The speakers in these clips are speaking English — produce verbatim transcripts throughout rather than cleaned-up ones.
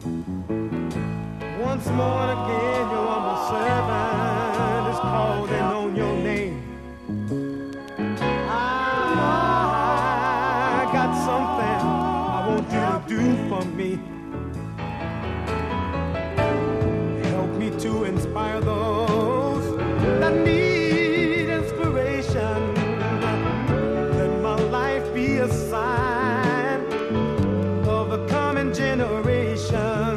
Once more and again, your humble servant is calling on your name. I got something I want you to do for me. Help me to inspire those that need inspiration. Let my life be a sign of a coming generation.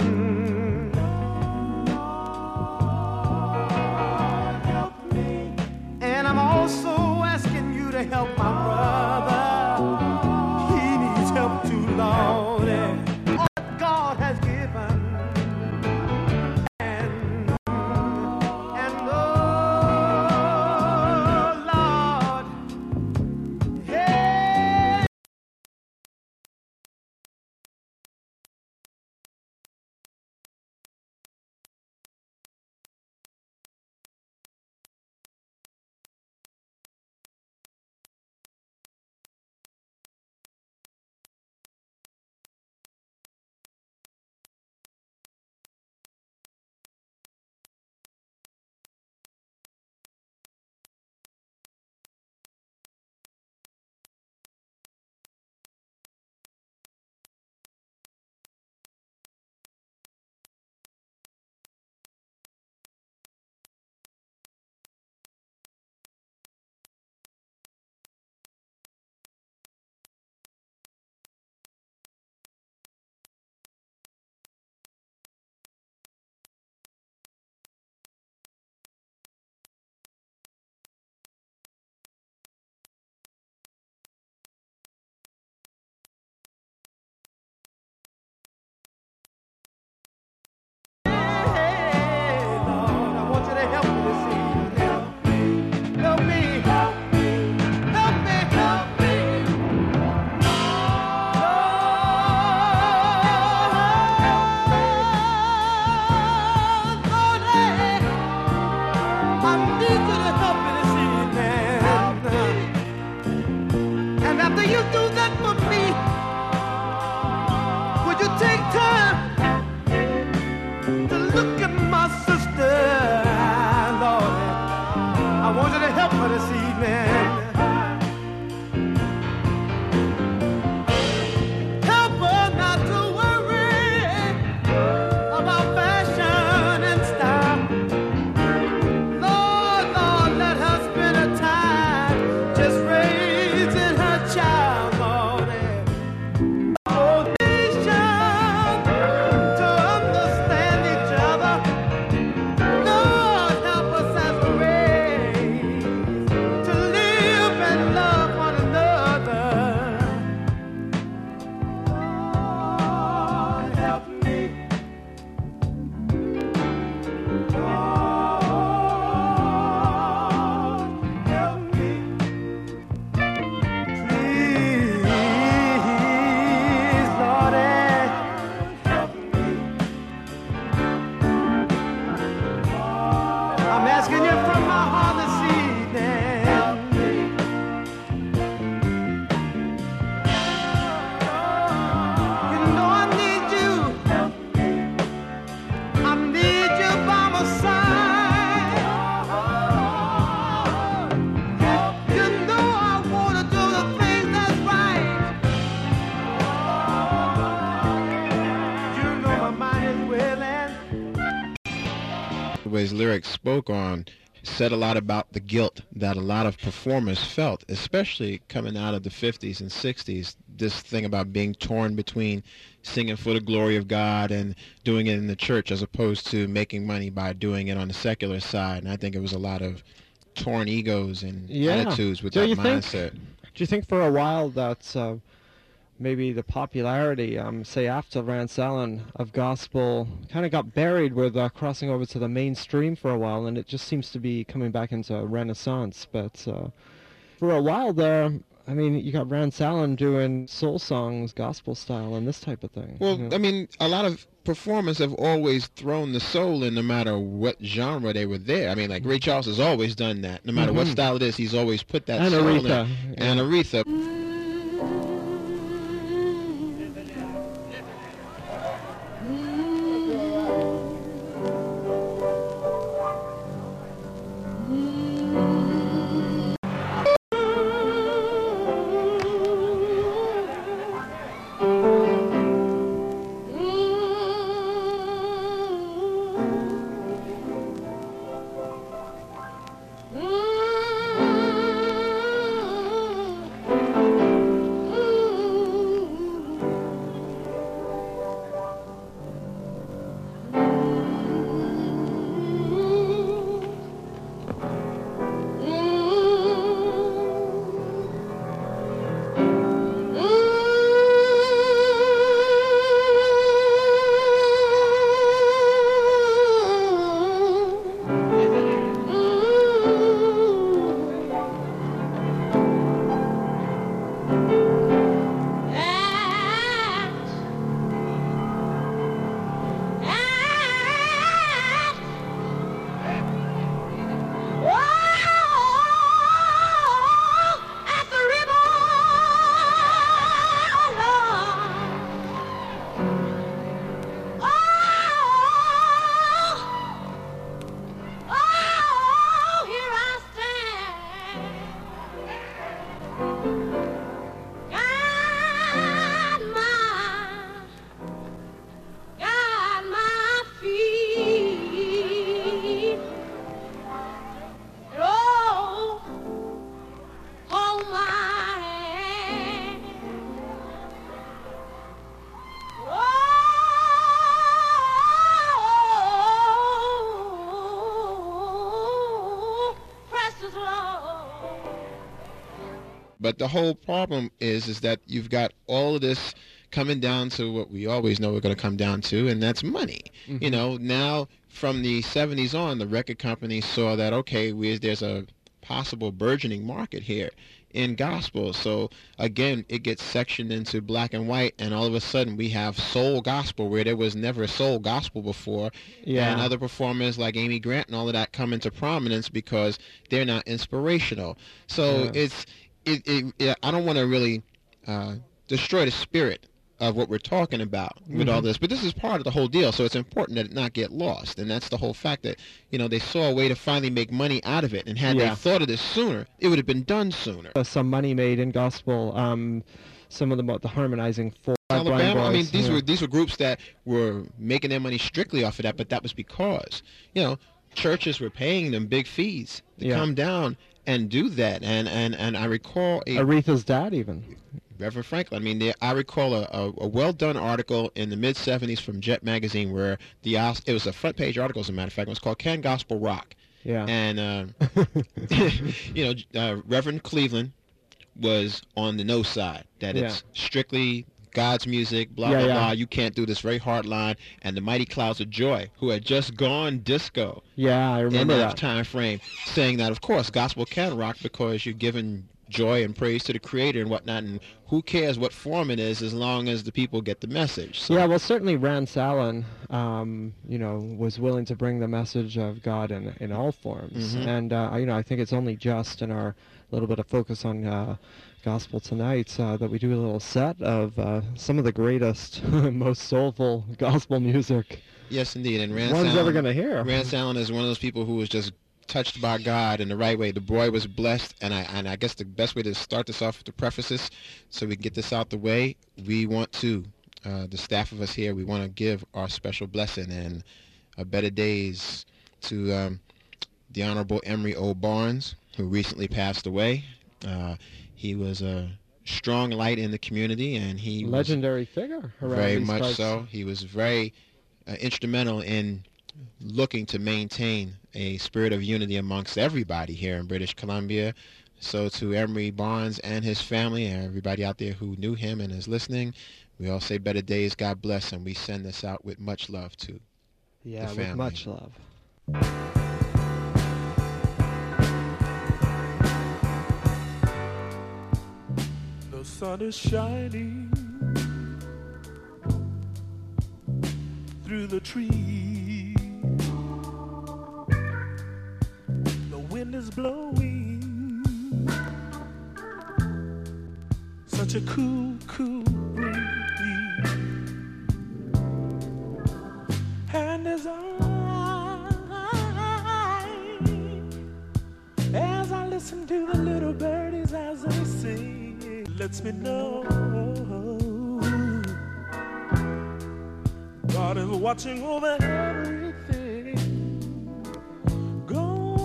To help my brother, he needs help too, Lord. And all that God has given, and and oh Lord, hey. His lyrics spoke on said a lot about the guilt that a lot of performers felt, especially coming out of the fifties and sixties. This thing about being torn between singing for the glory of God and doing it in the church as opposed to making money by doing it on the secular side. And I think it was a lot of torn egos and yeah. attitudes with do that you mindset. Think, do you think for a while that uh, maybe the popularity, um, say after Rance Allen, of gospel kind of got buried with uh, crossing over to the mainstream for a while, and it just seems to be coming back into renaissance. But uh, for a while there, I mean, you got Rance Allen doing soul songs, gospel style, and this type of thing. Well, you know? I mean, a lot of performers have always thrown the soul in no matter what genre they were there. I mean, like Ray Charles has always done that. No matter mm-hmm. what style it is, he's always put that and soul Aretha. in. Yeah. And Aretha. Mm-hmm. But the whole problem is is that you've got all of this coming down to what we always know we're going to come down to, and that's money. Mm-hmm. You know, now from the seventies on, the record companies saw that, okay, we, there's a possible burgeoning market here in gospel. So again, it gets sectioned into black and white, and all of a sudden we have soul gospel where there was never a soul gospel before. Yeah. And other performers like Amy Grant and all of that come into prominence because they're not inspirational. So yeah. it's it, it, it I don't want to really uh, destroy the spirit of what we're talking about with mm-hmm. all this, but this is part of the whole deal, so it's important that it not get lost. And that's the whole fact that, you know, they saw a way to finally make money out of it, and had yeah. they thought of this sooner, it would have been done sooner. Uh, some money made in gospel, um, some of the, the harmonizing for Alabama. I mean, these yeah. were these were groups that were making their money strictly off of that, but that was because, you know, churches were paying them big fees to yeah. come down and do that. And and and I recall a, Aretha's dad even. Reverend Franklin. I mean, the, I recall a, a, a well-done article in the mid seventies from Jet Magazine where the it was a front-page article, as a matter of fact. It was called "Can Gospel Rock?" Yeah. And, uh, you know, uh, Reverend Cleveland was on the no side, that yeah. it's strictly God's music, blah, yeah, blah, yeah. blah. You can't do this, very hard line. And the Mighty Clouds of Joy, who had just gone disco. Yeah, I remember in that. that time frame, saying that, of course, gospel can rock because you're given joy and praise to the Creator and whatnot, and who cares what form it is as long as the people get the message. So. Yeah, well, certainly Rance Allen, um, you know, was willing to bring the message of God in in all forms, mm-hmm. and uh, you know, I think it's only just in our little bit of focus on uh, gospel tonight uh, that we do a little set of uh, some of the greatest, most soulful gospel music. Yes, indeed, and Rance one's Allen, ever going to hear. Rance Allen is one of those people who was just touched by God in the right way. The boy was blessed, and I and I guess the best way to start this off, to preface this, so we can get this out the way, we want to, uh, the staff of us here, we want to give our special blessing and a better days to um, the Honorable Emory O. Barnes, who recently passed away. Uh, he was a strong light in the community, and he legendary was figure. Very much parts. so. He was very uh, instrumental in looking to maintain a spirit of unity amongst everybody here in British Columbia. So to Emory Barnes and his family and everybody out there who knew him and is listening, we all say better days, God bless, and we send this out with much love to yeah, the family. with much love. The sun is shining through the trees. The wind is blowing, such a cool, cool breeze. And as I, as I listen to the little birdies as they sing, it lets me know God is watching over everything. God,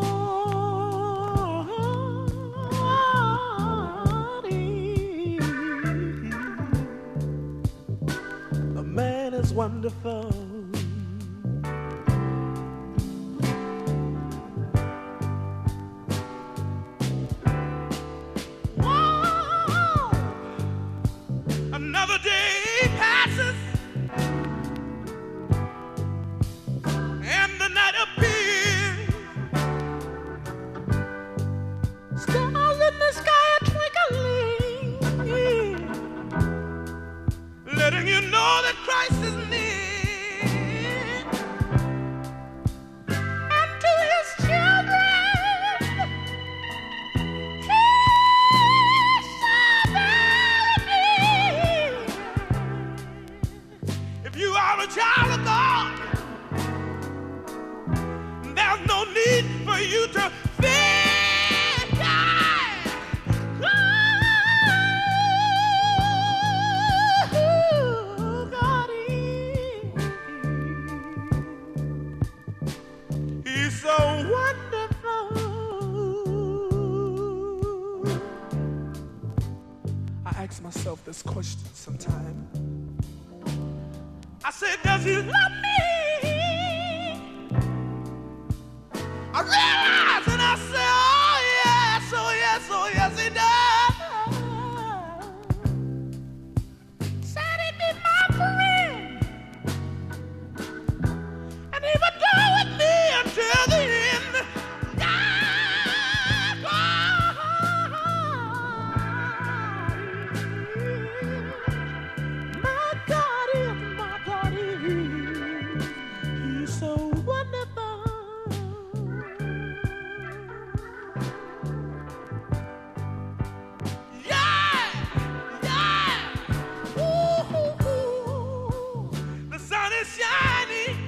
the man is wonderful. Whoa, another day passes. Letting you know that Christ is near, and to his children he's so very near. If you are a child of God, there's no need for you to fear. So wonderful. I ask myself this question sometime. I said, does he love me? I realize and I say, oh yes, oh yes, oh yes, he does. is shining,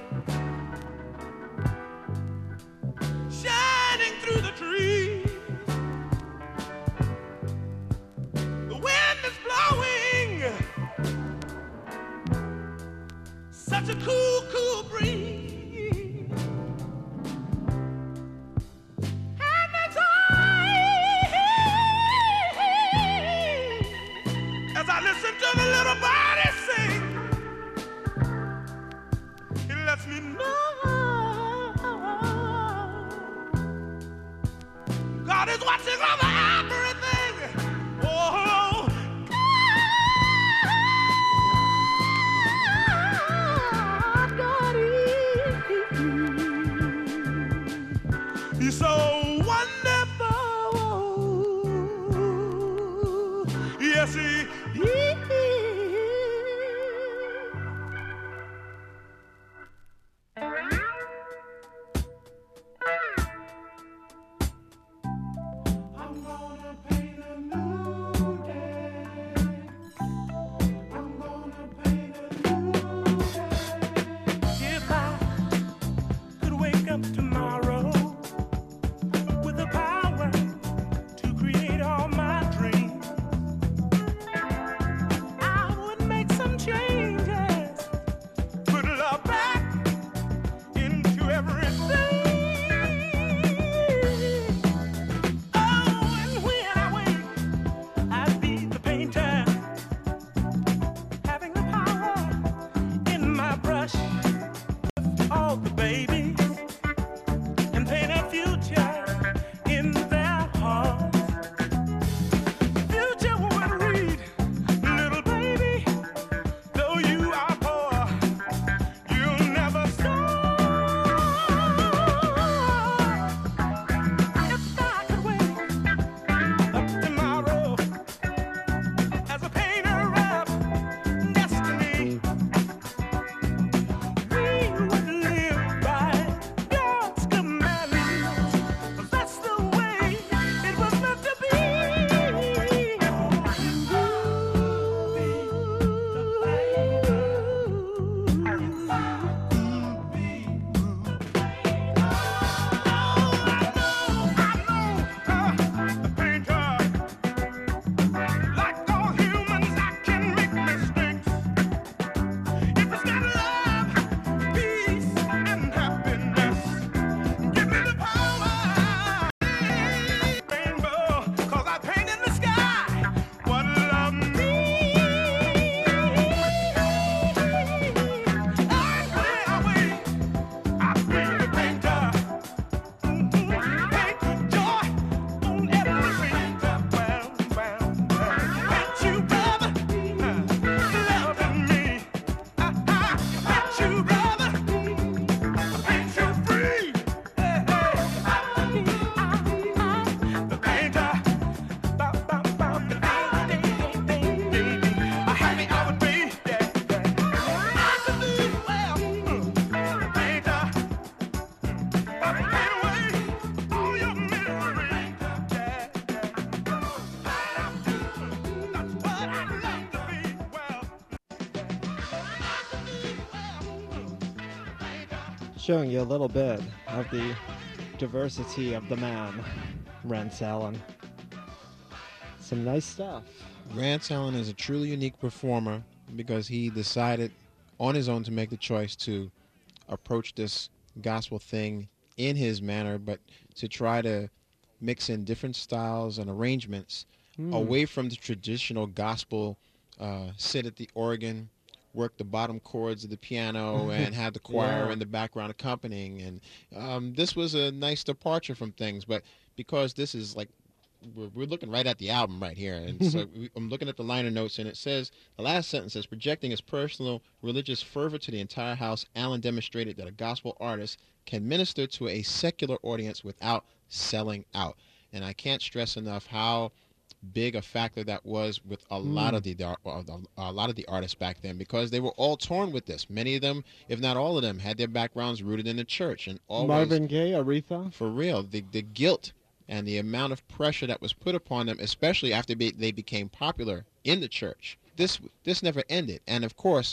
shining through the trees. The wind is blowing, such a cool, cool breeze. And as I, as I listen to the little body sing, it lets me know God is watching over everything. Oh, God, God is. He's so wonderful. Yes, he is. I'm gonna paint a new day. I'm gonna paint a new day. If I could wake up tomorrow with the power to create all my dreams, I would make some changes, put love back into everything. Oh, and when I wake, I'd be the painter, having the power in my brush, all the babies, and paint a future in their hearts. Future would read, little baby, though you are poor, you'll never starve. If I could wake up tomorrow as a painter of destiny, we would live by God's commandments. 'Cause that's the way it was meant to be. Like all humans, I can make mistakes. If it's not love, peace, and happiness, give me the power. Rainbow, 'cause I paint in the sky what love means. And when I wake, I feel the painter. Paint joy on everything. Well, well, well. Paint you, brother, loving me. Paint you, brother, paint you free. Hey, hey. The painter, ba, ba, ba, the ding, ding, ding, ding. How happy I would be, yeah, yeah. I could do well. The painter, paint away all your misery. Yeah, yeah. That's what I'd like to be. Well, Showing you a little bit of the diversity of the man, Rance Allen. Some nice stuff. Rance Allen is a truly unique performer because he decided on his own to make the choice to approach this gospel thing in his manner, but to try to mix in different styles and arrangements away from the traditional gospel, uh, sit at the organ, work the bottom chords of the piano, and have the choir Yeah. in the background accompanying. And um, this was a nice departure from things, but because this is like, we're, we're looking right at the album right here, and so we, I'm looking at the liner notes, and it says, the last sentence says, projecting his personal religious fervor to the entire house, Allen demonstrated that a gospel artist can minister to a secular audience without selling out. And I can't stress enough how big a factor that was with a lot of the a lot of the artists back then, because they were all torn with this. Many of them, if not all of them, had their backgrounds rooted in the church, and always, Marvin Gaye, Aretha. for real, the the guilt and the amount of pressure that was put upon them, especially after be, they became popular in the church. This this never ended, and of course,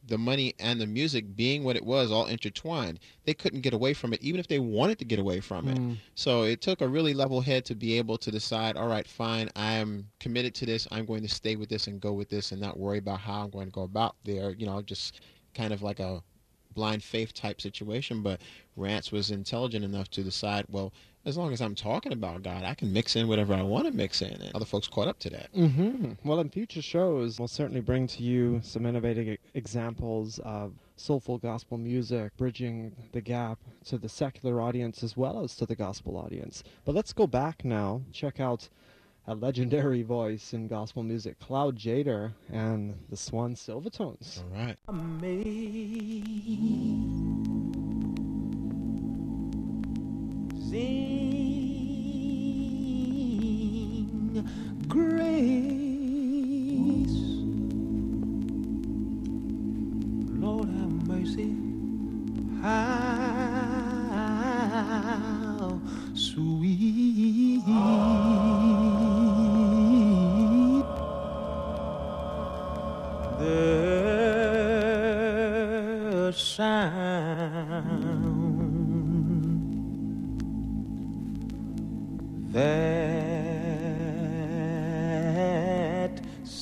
the money and the music being what it was, all intertwined, they couldn't get away from it, even if they wanted to get away from it. Mm. So it took a really level head to be able to decide, all right, fine, I'm committed to this. I'm going to stay with this and go with this and not worry about how I'm going to go about there. You know, just kind of like a blind faith type situation. But Rance was intelligent enough to decide, well, as long as I'm talking about God, I can mix in whatever I want to mix in. And other folks caught up to that. Mm-hmm. Well, in future shows, we'll certainly bring to you some innovative e- examples of soulful gospel music, bridging the gap to the secular audience as well as to the gospel audience. But let's go back now, check out a legendary voice in gospel music, Cloud Jader and the Swan Silvertones. All right. Amazing grace, Lord have mercy, how sweet the sound that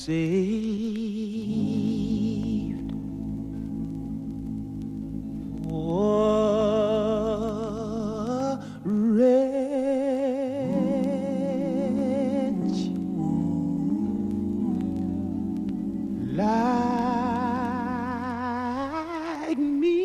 saved. Oh, wretch like me.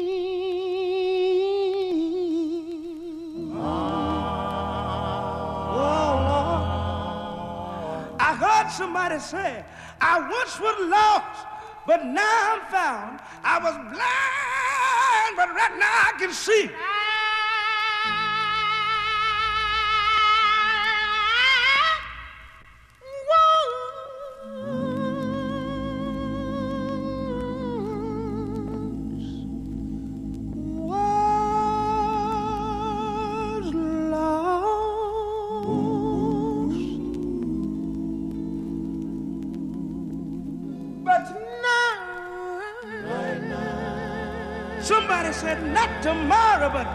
I heard somebody say, I once was lost, but now I'm found. I was blind, but right now I can see. Was lost, but now, somebody said not tomorrow, but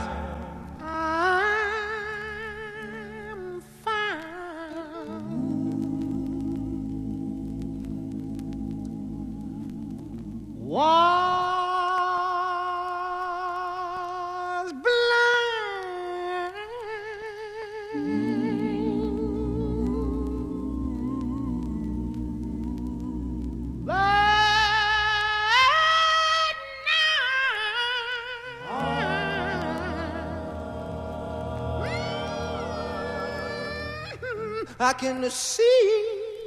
I'm found. Was blind, but now I can see.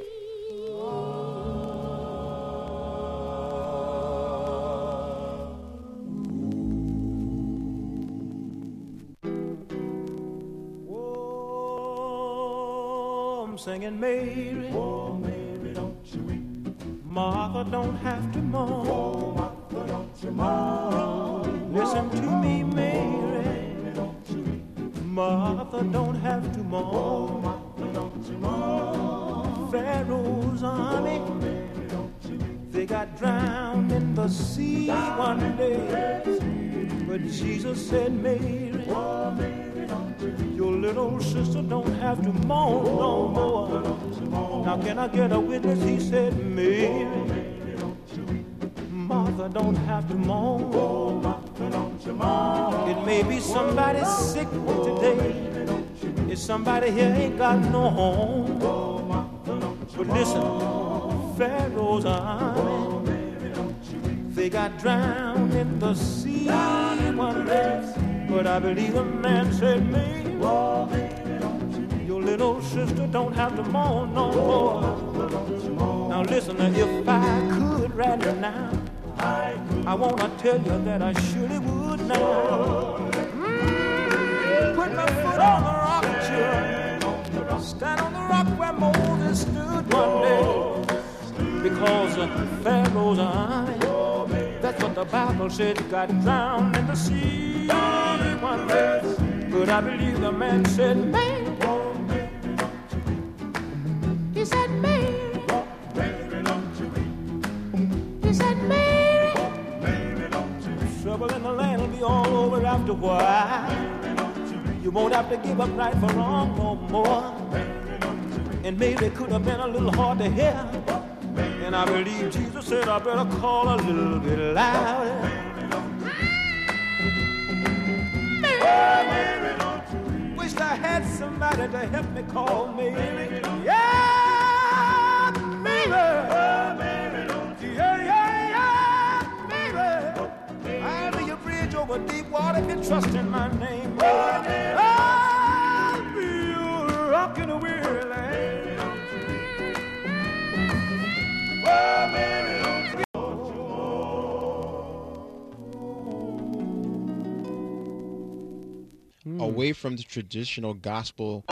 Oh, I'm singing Mary. Oh, Mary, don't you weep. Martha don't have to mourn. Oh, Martha, don't you mourn. Listen to me, Mary. Mary, don't you weep. Martha don't have to mourn. Oh, Martha, don't you mourn. Pharaoh's army, oh, Mary, don't you weep. They got drowned in the sea one day. But Jesus said, Mary, oh, Mary, don't you weep. Your little sister don't have to mourn no more. Now can I get a witness? He said, Mary, Martha don't have to mourn. It may be somebody sick today. If somebody here ain't got no home. But listen, Pharaoh's army, they got drowned in the sea one day. But I believe a man said, Mary, your little sister don't have to mourn no more. Now listen, if I could right now, I want to tell you that I surely would now. Mm, put my foot on the rock, children. Stand on the rock where Moses stood one day. Because uh, Pharaoh's army, that's what the Bible said, got drowned in the sea one day. But I believe the man said, Mary. He said, Mary. He said, Mary. trouble in the land will be all over after a while. You won't have to give up right for wrong no more. And maybe it could have been a little hard to hear. And I believe Jesus said I better call a little bit louder. Wish I had somebody to help me call Mary. Yeah, Mary. Yeah, yeah, yeah, Mary. I'll be your bridge over deep water if you trust in my name. I'll be your rock in a weary land. Oh, Mary, don't you Away from the traditional gospel.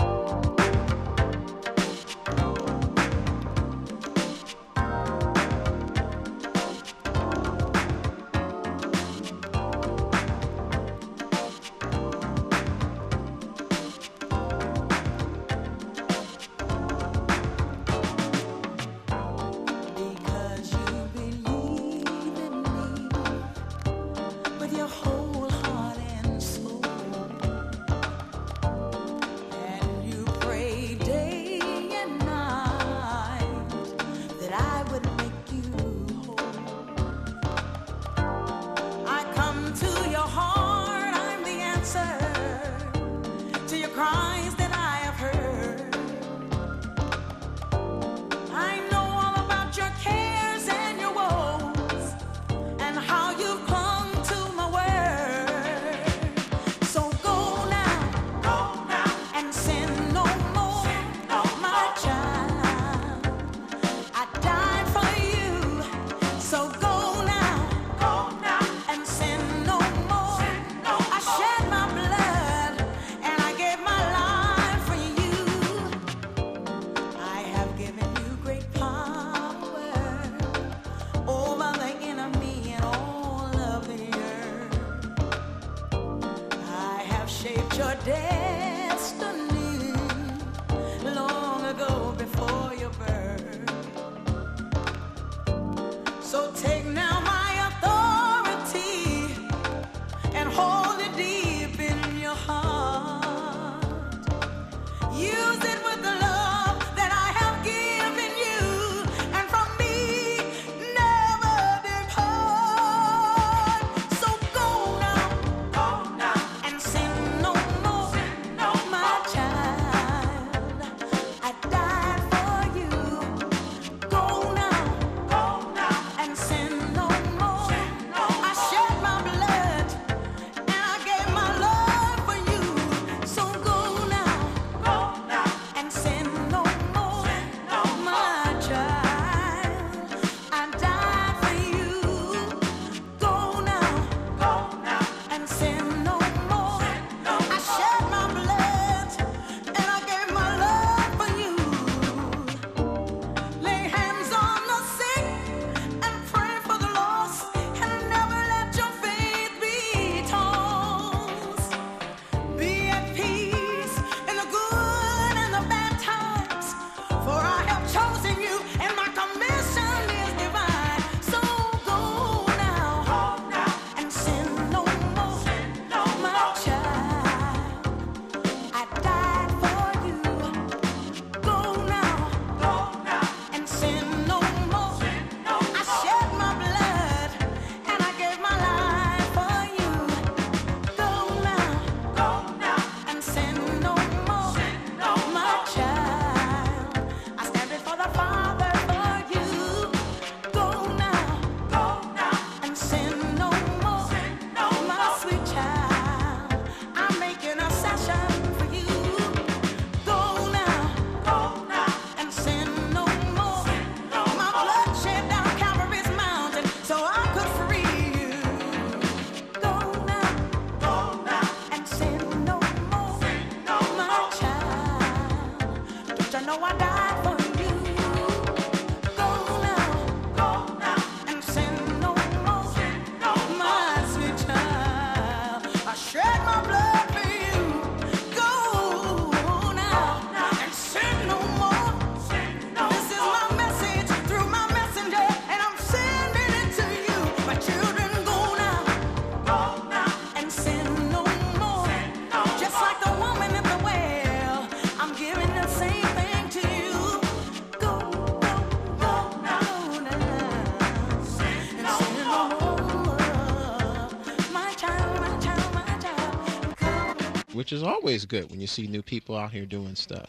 which is always good when you see new people out here doing stuff.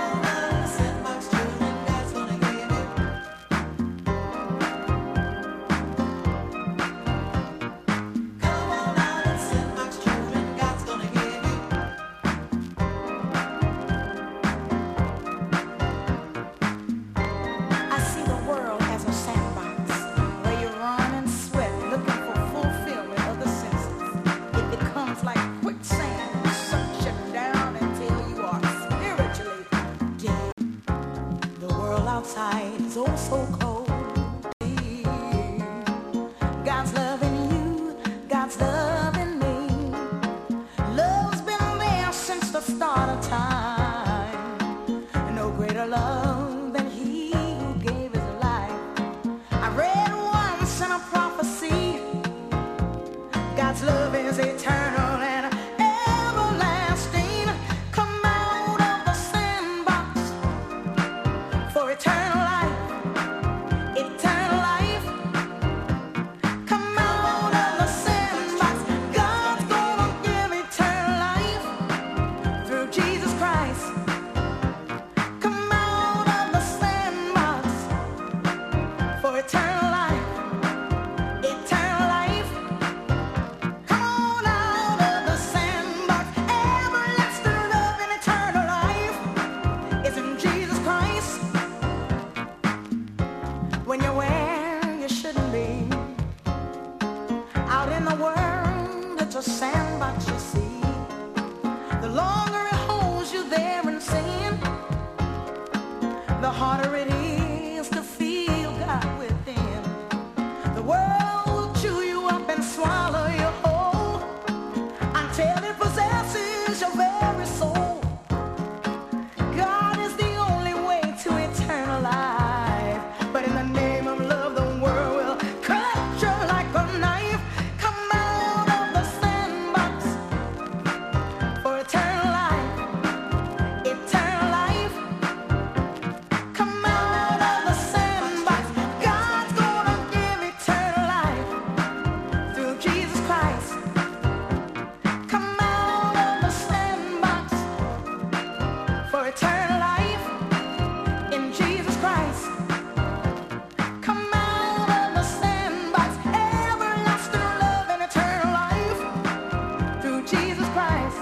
I see the world as a sandbox where you run and sweat looking for fulfillment of the senses. It becomes like quicksand, sucks you down until you are spiritually dead. The world outside is oh so cold. God's loving you, God's loving me. Love's been there since the start of time. No greater love than he who gave his life. I read once in a prophecy, God's love is eternal and everlasting. Come out of the sandbox for eternal life, eternal life. Come out of the sandbox, God's gonna give eternal life through Jesus Christ. Come out of the sandbox for eternal life, eternal life. Come on out of the sandbox. Everlasting love and eternal life is in Jesus Christ. When you're where you shouldn't be, out in the world, it's a sandbox you see. The longer it holds you there in sin, the harder it is to feel God within. The world will chew you up and swallow you whole until it possesses your very soul. God is the only way to eternal life. But in the name of love, the world will cut you like a knife. Come out of the sandbox for eternal life, eternal life. Come out of the sandbox. God's gonna give eternal life through Jesus Christ. Come out of the sandbox for eternal life in Jesus Christ. Come out of the sandbox, everlasting love and eternal life through Jesus Christ.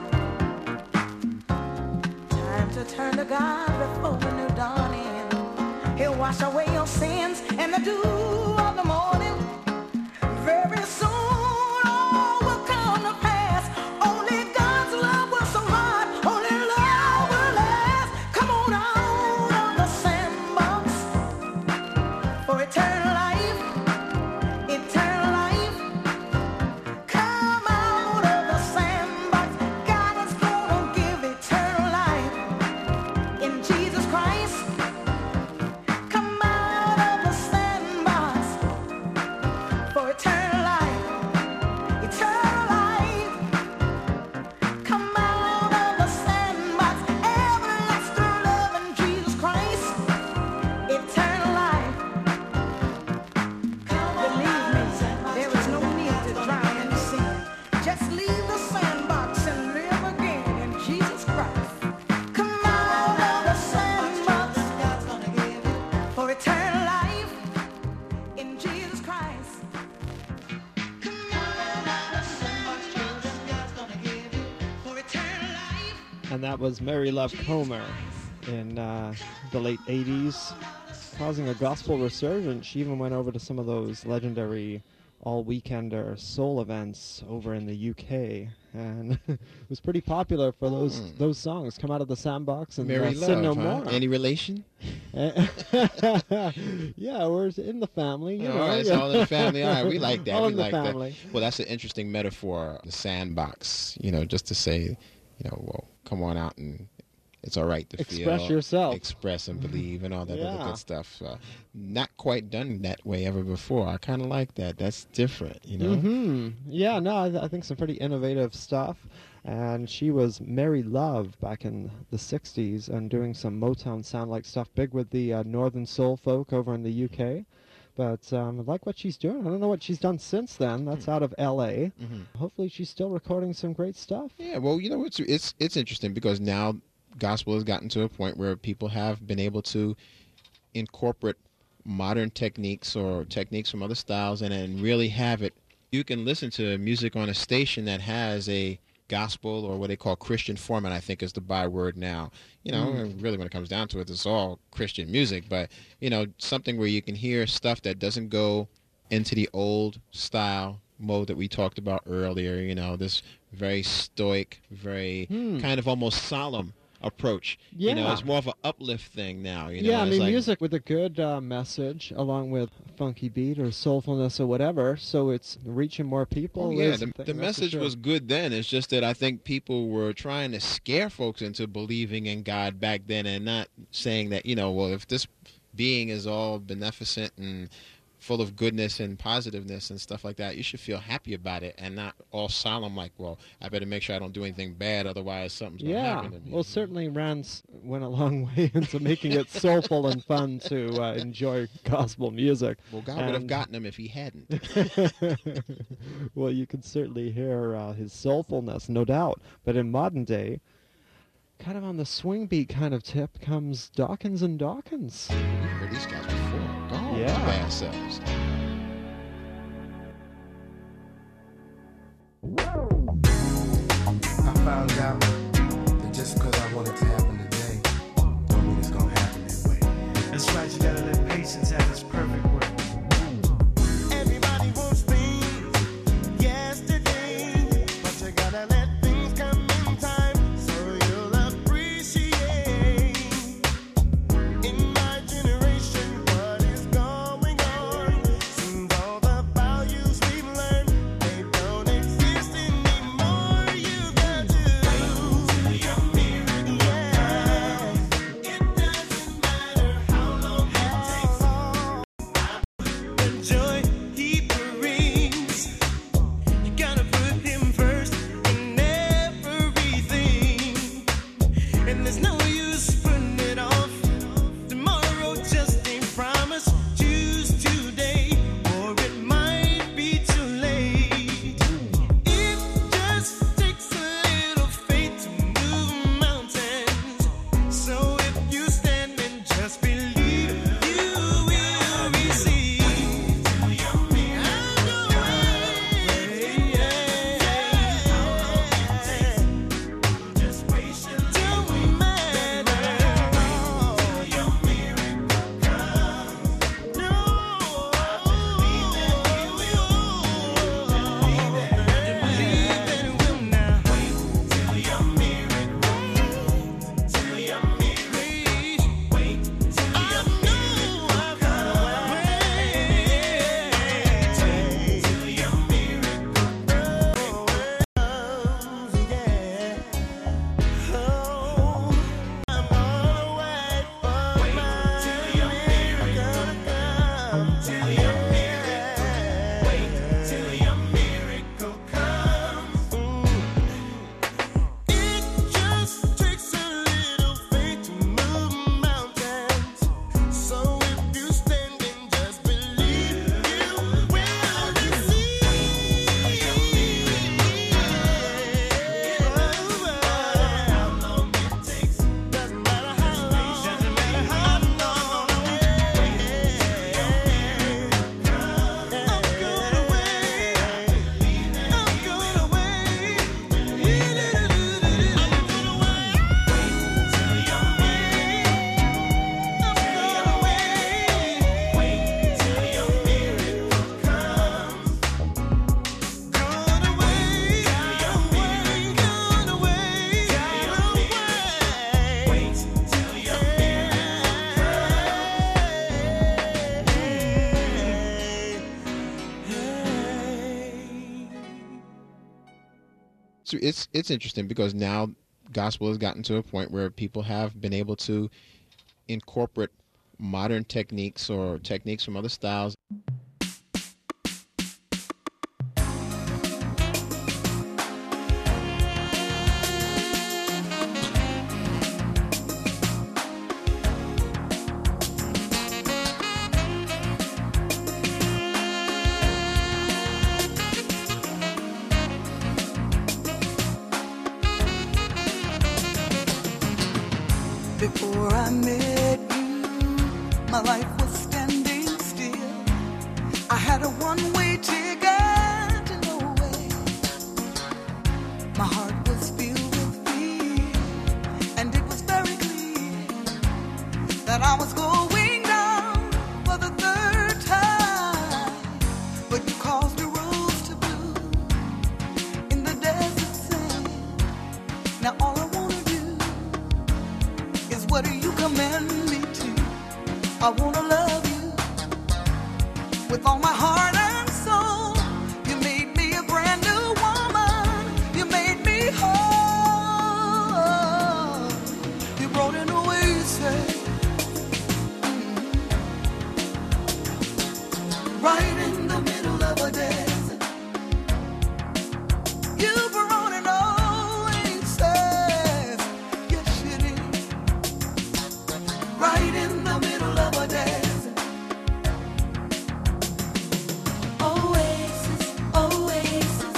Time to turn to God before the new dawning. He'll wash away your sins in the dew of the morning. Very soon all will come to pass. Only God's love will survive. Only love will last. Come on out of the sandbox for eternal life, eternal life. Come out of the sandbox. God is gonna give eternal life in Jesus Christ. Come out of the sandbox for eternal life, eternal life. Come out of the sandbox, everlasting love in Jesus Christ, eternal life. Believe me, there is no need to drown in sin. Just leave the sandbox and live again in Jesus Christ. Come out of the sandbox for eternal life in Jesus Christ. Come out of the sandbox, children, God's gonna give you for eternal life. And that was Mary Love Comer in uh, the late eighties, causing a gospel resurgence. She even went over to some of those legendary all-weekender soul events over in the U K, and it was pretty popular for those Mm. those songs. Come out of the sandbox and Mary uh, Sin No Love, huh? More. Any relation? Yeah, we're in the family. You all know, right, it's yeah. all in the family. All right, we like that. All we in the like family. that. Well, that's an interesting metaphor, the sandbox. You know, just to say, you know, well, come on out and it's all right to Express feel, yourself. express and believe, and all that other Yeah. good stuff. Uh, not quite done that way ever before. I kind of like that. That's different, you know. Hmm. Yeah, no, I, th- I think some pretty innovative stuff. And she was Mary Love back in the sixties and doing some Motown sound like stuff, big with the uh, Northern Soul folk over in the U K. But um, I like what she's doing. I don't know what she's done since then. That's out of L A. Mm-hmm. Hopefully she's still recording some great stuff. Yeah, well, you know, it's it's it's interesting because now gospel has gotten to a point where people have been able to incorporate modern techniques or techniques from other styles and then really have it. You can listen to music on a station that has a gospel or what they call Christian format, I think is the byword now. You know, mm. really when it comes down to it, it's all Christian music, but, you know, something where you can hear stuff that doesn't go into the old style mode that we talked about earlier, you know, this very stoic, very mm. kind of almost solemn approach. Yeah. You know, it's more of an uplift thing now. You know? Yeah, I It's mean, like, music with a good uh, message along with funky beat or soulfulness or whatever, so it's reaching more people. Oh, yeah, is the, thing, the that's for message sure. was good then. It's just that I think people were trying to scare folks into believing in God back then and not saying that, you know, well, if this being is all beneficent and full of goodness and positiveness and stuff like that, you should feel happy about it and not all solemn like, well, I better make sure I don't do anything bad, otherwise something's going to Yeah, happen to me. well, certainly Rance went a long way into making it soulful and fun to uh, enjoy gospel music. Well, God would have And- gotten him if he hadn't. Well, you can certainly hear uh, his soulfulness, no doubt. But in modern day, kind of on the swing beat kind of tip comes Dawkins and Dawkins. We've heard these guys before. Go on, Yeah. my bad selves. I found out that just because I want it to happen today, don't mean it's gonna happen that way. That's right, you gotta let patience have its perfect work. Everybody wants things yesterday, but you gotta let things come in time so you'll appreciate. In my generation, what is going on? Seems all the values we've learned, they don't exist anymore. You got to wait till your miracle comes. It doesn't matter how long it takes. The joy he brings, you gotta put him first in everything. And there's no use putting it off. Tomorrow just ain't promised. Choose today, or it might be too late. It just takes a little faith to move mountains. So if you stand and just believe, you will receive. Just patience. Don't matter. Your miracle comes. No. Believe that it will. Believe that it will now. Wait till your miracle. Till your miracle. Wait till your miracle comes. Wait till your miracle comes. Yeah. Oh, I'm gonna wait for my till your miracle comes. Till your miracle. Wait till your miracle comes. It just takes a little faith to move mountains. So if you stand and just believe, you will receive. How long it takes doesn't matter how long. Doesn't matter how long. I'm gonna wait. I'm gonna wait. I'm gonna wait. Till your I'm gonna wait. Wait till your miracle comes. Gonna wait. Gonna wait. Gonna wait. Gonna wait. Wait till your miracle comes. So it's it's interesting because now gospel has gotten to a point where people have been able to incorporate modern techniques or techniques from other styles. I met you, my life was standing still. I had a one-way ticket to nowhere. My heart was filled with fear, and it was very clear that I was going down for the third time. But you caused the rose to bloom in the desert sand. Now all I wanna do is what you command me to. I wanna love you with all my heart and soul. You made me a brand new woman. You made me whole. You brought in a wasteland, right in the middle of a desert. You brought an oasis, yes you did, right in the middle of a desert. Oasis, oasis,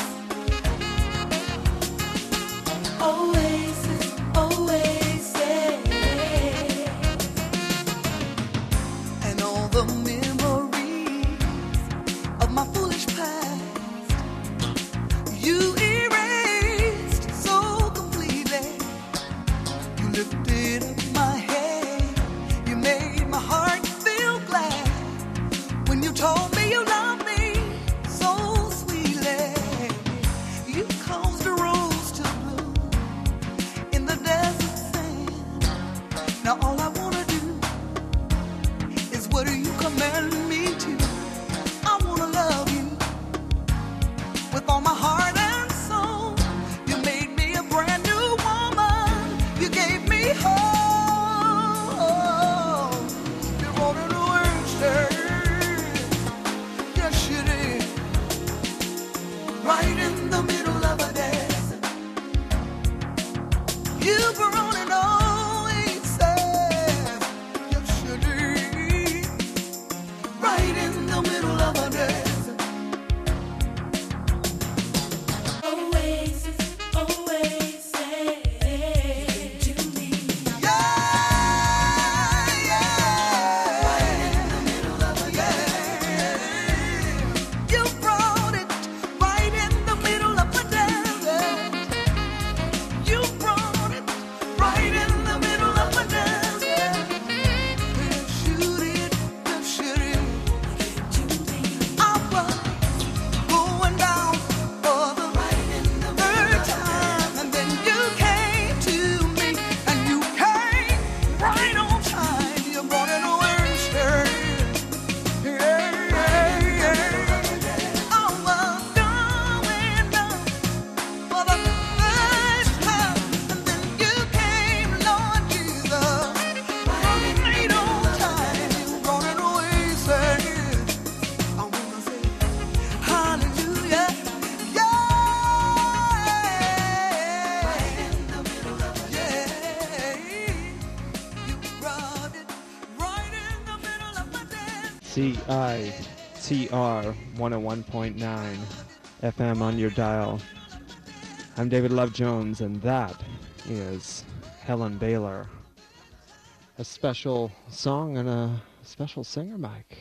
oasis, oasis, and all the memories of my foolish past you erased so completely. You lifted up my head, you made my heart feel glad when you told me you loved me so sweetly. You caused a rose to bloom in the desert sand. Now all I wanna do is what you command me to. I wanna love you with all my heart and soul. You made me a brand new woman. You gave me hope. You wrote in a word, yes you did, right in the middle of a desert. You brought an oasis, yes you did, right in the middle of a desert. Oasis, oasis, to me. Yeah, yeah, right in the middle of a desert. You brought it right in the middle of a desert. You brought it right in the middle of a desert. Yes, you did, yes, you did. I was going down for the third time, and then you came to me, and you came right on time. You brought in a word, yeah, yeah, yeah. I was going down for the third time, and then you came, Lord Jesus, right on time. You brought in a word, I wanna say hallelujah, yeah. Right in the middle of a yeah. You brought it right in the middle of a dance. C I T R one oh one point nine F M on your dial. I'm David Love Jones, and that is Helen Baylor. A special song and a special singer, Mike.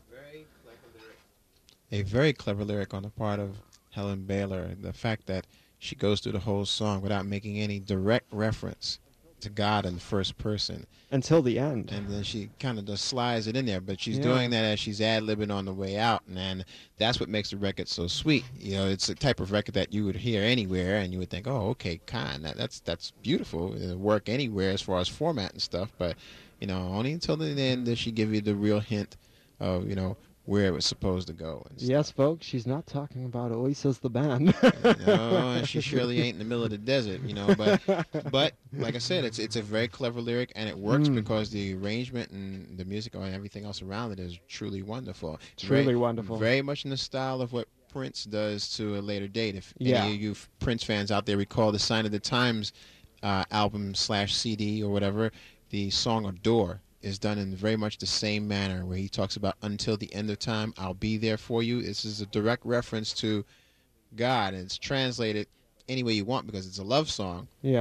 A very clever lyric on the part of Helen Baylor. The fact that she goes through the whole song without making any direct reference to God in the first person. Until the end. And then she kind of just slides it in there, but she's Yeah. doing that as she's ad-libbing on the way out, and then that's what makes the record so sweet. You know, it's a type of record that you would hear anywhere, and you would think, oh, okay, kind, that, that's that's beautiful. It'll work anywhere as far as format and stuff, but, you know, only until the end does she give you the real hint of, you know, where it was supposed to go. And stuff. Yes, folks, she's not talking about Oasis the band. No, and she surely ain't in the middle of the desert, you know. But, but like I said, it's it's a very clever lyric, and it works Mm. because the arrangement and the music and everything else around it is truly wonderful. Truly very, wonderful. Very much in the style of what Prince does to a later date. If Yeah. any of you Prince fans out there recall the Sign of the Times uh, album slash C D or whatever, the song Adore is done in very much the same manner, where he talks about until the end of time, I'll be there for you. This is a direct reference to God, and it's translated any way you want because it's a love song. Yeah. But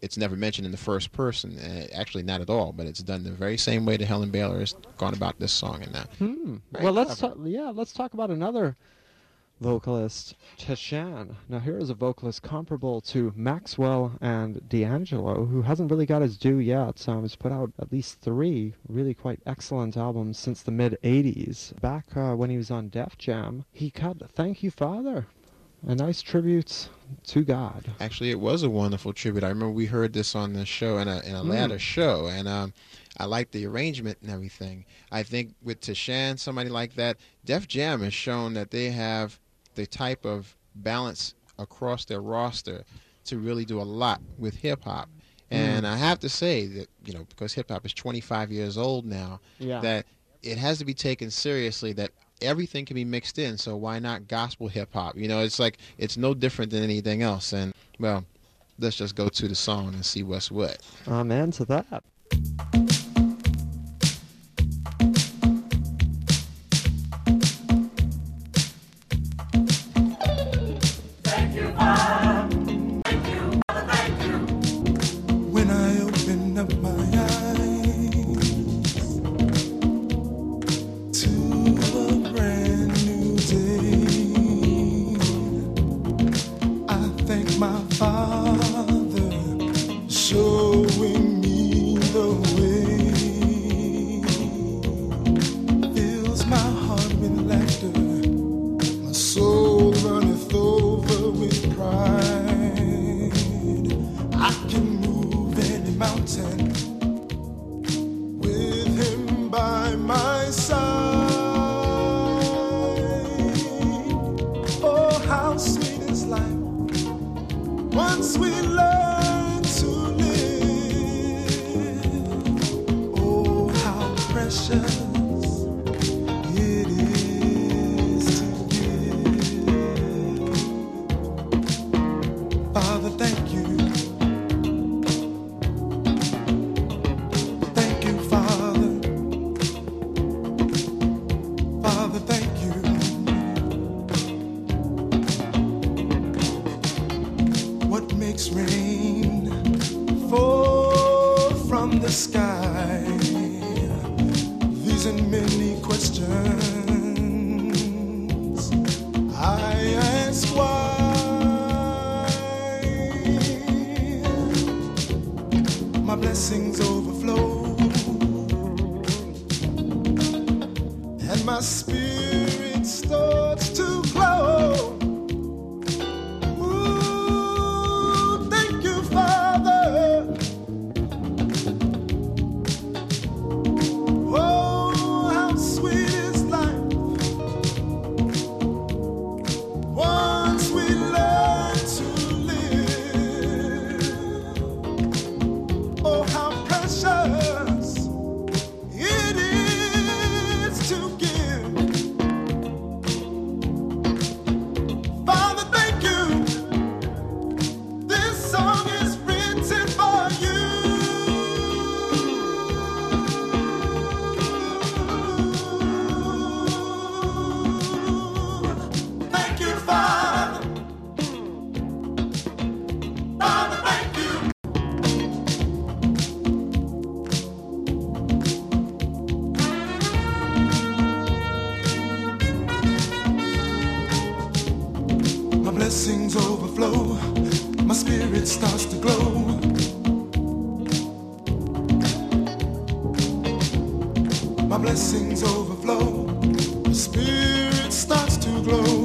it's never mentioned in the first person. Uh, actually, not at all, but it's done the very same way that Helen Baylor has gone about this song. And now, Hmm. Very Well, let's clever. ta- yeah, let's talk about another vocalist, Tashan. Now, here is a vocalist comparable to Maxwell and D'Angelo, who hasn't really got his due yet. Um, he's put out at least three really quite excellent albums since the mid eighties. Back uh, when he was on Def Jam, he cut "Thank You, Father," a nice tribute to God. Actually, it was a wonderful tribute. I remember we heard this on the show in a in a Mm. later show, and um, I liked the arrangement and everything. I think with Tashan, somebody like that, Def Jam has shown that they have the type of balance across their roster to really do a lot with hip hop. And I have to say that, you know, because hip hop is twenty-five years old now, Yeah. that it has to be taken seriously that everything can be mixed in. So why not gospel hip hop? You know, it's like it's no different than anything else. And well, let's just go to the song and see what's what. Amen to that. When I open up my eyes to a brand new day, I thank my Father showing me the way. Fills my heart with laughter, my soul runneth over with pride. I can move any mountain with him by my side. Oh, how sweet is life once we learn to live. Oh, how precious it is to give. Father, thank you. Thank you, Father. Father, thank you. What makes rain fall from the sky? These and many questions I ask why. My blessings overflow and my spirit starts to glow. Ooh, thank you, Father. Oh, how sweet is life once we learn to live. Oh, how precious it is to give. Father, thank you. This song is written for you. Thank you, Father. Father, thank you. My blessings overflow, my spirit starts to glow. My blessings overflow, my spirit starts to glow.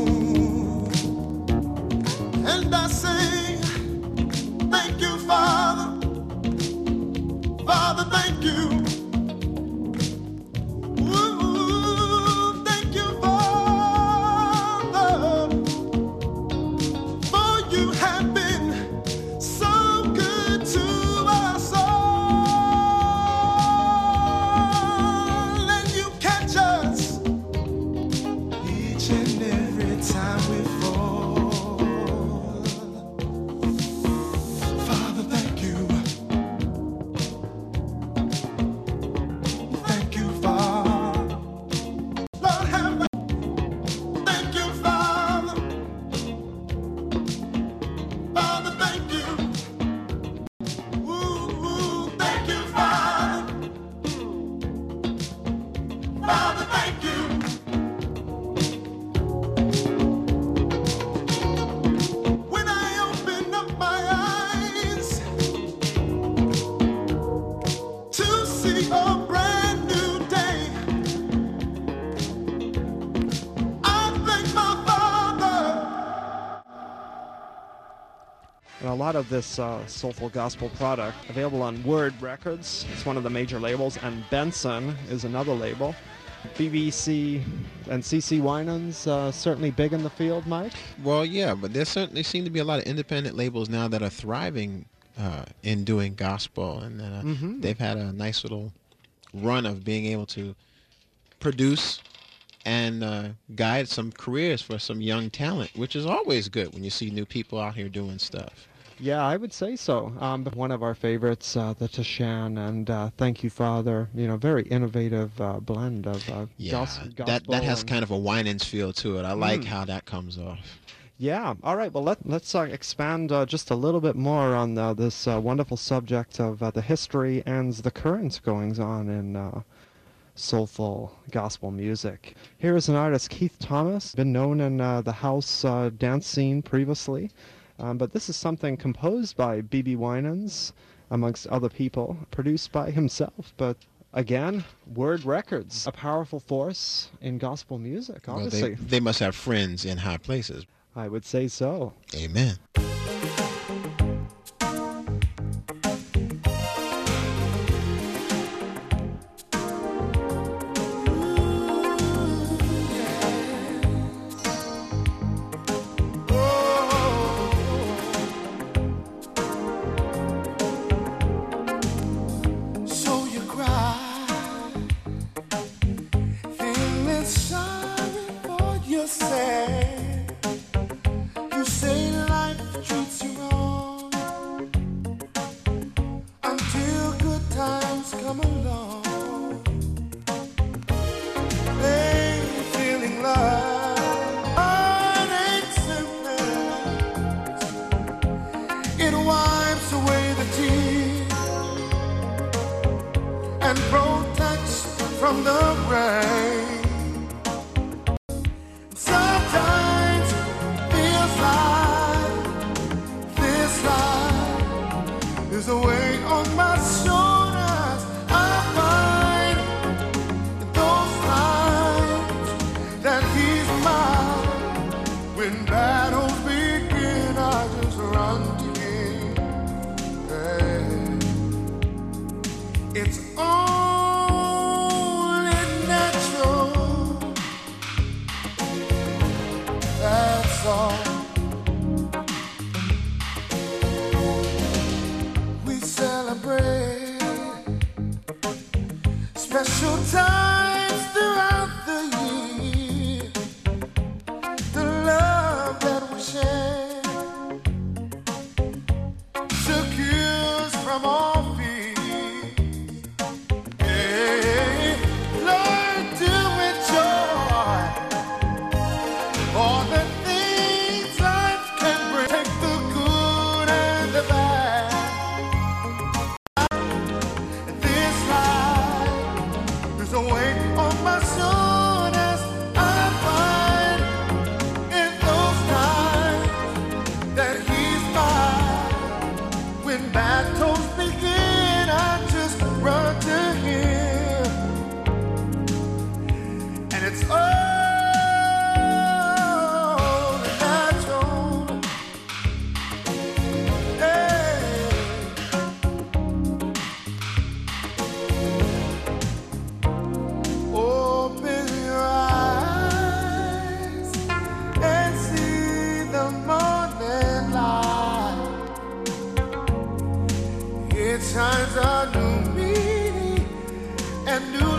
And I say, thank you, Father. Father, thank you. Ooh, thank you, Father. For you have been so good to us all. And you catch us each and every time we fall. Father, thank you. And a lot of this uh, soulful gospel product available on Word Records. It's one of the major labels, and Benson is another label. B B C and C C Winans uh, certainly big in the field, Mike. Well, yeah, but there certainly seem to be a lot of independent labels now that are thriving uh, in doing gospel, and uh, Mhm. they've had a nice little run of being able to produce and uh, guide some careers for some young talent, which is always good when you see new people out here doing stuff. Yeah, I would say so. Um, but one of our favorites, uh, the Tashan and uh, Thank You, Father. You know, very innovative uh, blend of uh, Yeah, gos- that gospel. that has and- kind of a Winans feel to it. I like Mm. how that comes off. Yeah. All right. Well, let, let's uh, expand uh, just a little bit more on uh, this uh, wonderful subject of uh, the history and the current goings on in uh, soulful gospel music. Here is an artist, Keith Thomas, been known in uh, the house uh, dance scene previously, um, but this is something composed by B B Winans, amongst other people, produced by himself, but again, Word Records, a powerful force in gospel music, Well, they, obviously. they must have friends in high places. I would say so. Amen. So you cry, feeling sorry for yourself. You say life treats you wrong until good times come along. Hey, feeling love, heartaches and pains. It wipes away the tears and protects from the rain. Sometimes feels like this life is a weight on my shoulders. I find in those times that he's mine. When battles begin, I just run to him. Hey. It's only natural. That's all. We celebrate special times throughout the year. The love that we share secures from all fear. Hey, learn to enjoy all the things life can bring. Take the good and the bad. This life is a weight on my shoulders. I find in those times that he's mine. When battles begin, I just run to him. And it's all natural. Hey. Open your eyes and see the morning light. It shines a new meaning and new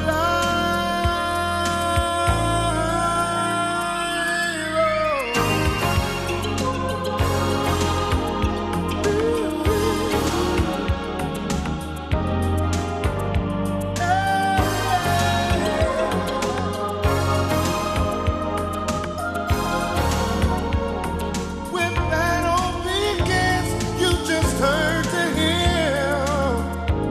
When battle begins, you just turn to him.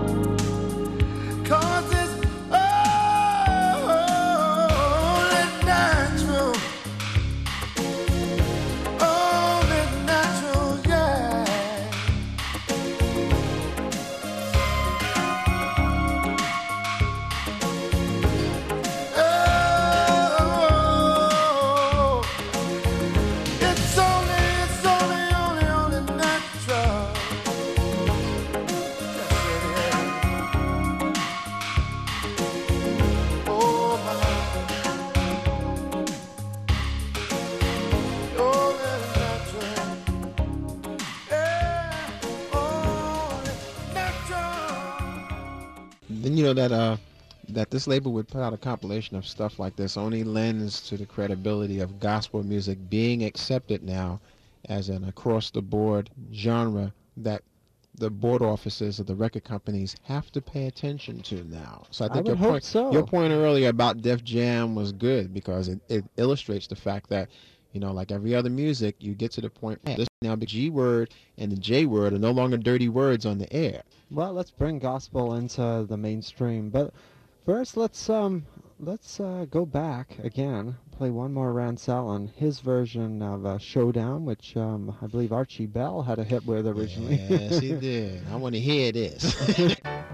And you know that uh, that this label would put out a compilation of stuff like this only lends to the credibility of gospel music being accepted now as an across-the-board genre that the board offices of the record companies have to pay attention to now. So I I think would your hope point, so. your point earlier about Def Jam was good because it, it illustrates the fact that, you know, like every other music, you get to the point where this now the G word and the J word are no longer dirty words on the air. Well, let's bring gospel into the mainstream. But first, let's um, let's uh, go back again. Play one more Rance Allen, his version of uh, "Showdown," which um, I believe Archie Bell had a hit with originally. Yes, he did. I want to hear this.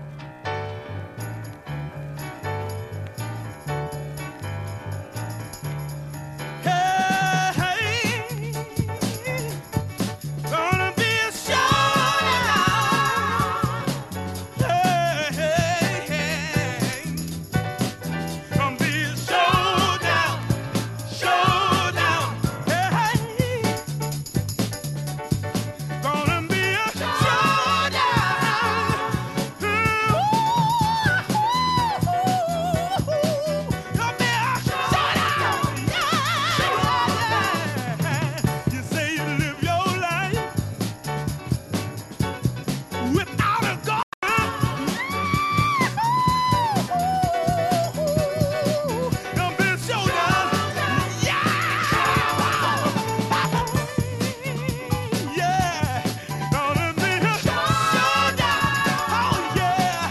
Gonna be a showdown. Hey, gonna be a showdown, showdown. Hey, gonna be a showdown. Ooh, gonna be a showdown. Yeah. You say you live your life without a God. Gonna be a showdown. Yeah. Yeah. Gonna be a showdown. Oh yeah.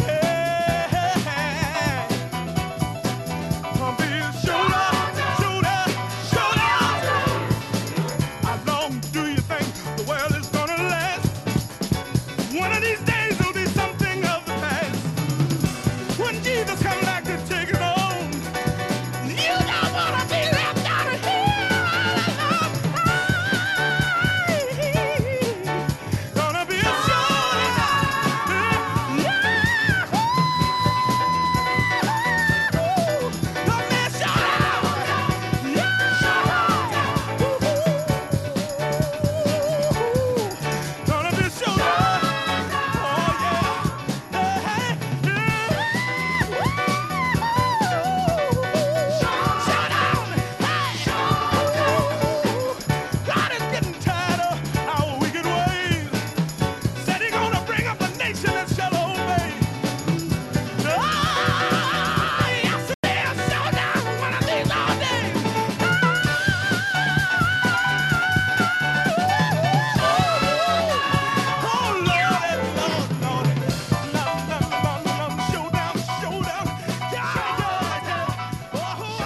Yeah. Gonna be a showdown. Showdown. Showdown. How long do you think the world is gonna last? One of these days will be something of the past. When Jesus comes back to take it home, you don't wanna be left out of here all alone. Gonna be a showdown. Yeah. Gonna be a showdown. Yeah. Gonna be a showdown. Oh yeah. Hey, showdown. Hey. God is getting tired of our wicked ways. Said He's gonna bring up a nation that shall obey. Ah, yes, it is. Showdown one of these all days. Oh, Lord, Lord, Lord. Lord, Lord, Lord, Lord. Showdown, showdown. Yeah, yeah, yeah. Oh,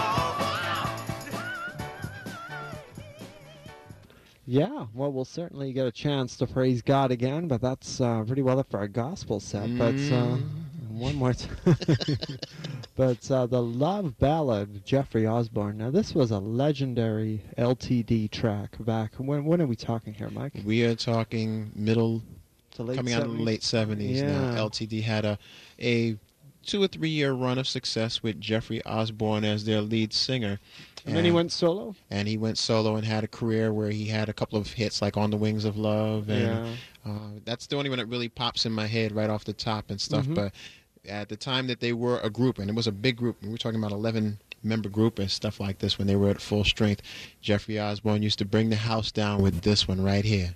Yeah, well, we'll certainly get a chance to praise God again, but that's uh, pretty well it for our gospel set. But uh, one more time. But uh, the Love Ballad, of Jeffrey Osborne. Now, this was a legendary L T D track back. When when are we talking here, Mike? We are talking middle, The late coming out of the seventies? late seventies now. Yeah. L T D had a, a two or three year run of success with Jeffrey Osborne as their lead singer. And then he went solo? and he went solo and had a career where he had a couple of hits like On the Wings of Love, and Yeah. uh, that's the only one that really pops in my head right off the top and stuff. Mhm. But at the time that they were a group, and it was a big group, we were talking about eleven member group and stuff like this when they were at full strength, Jeffrey Osborne used to bring the house down with this one right here.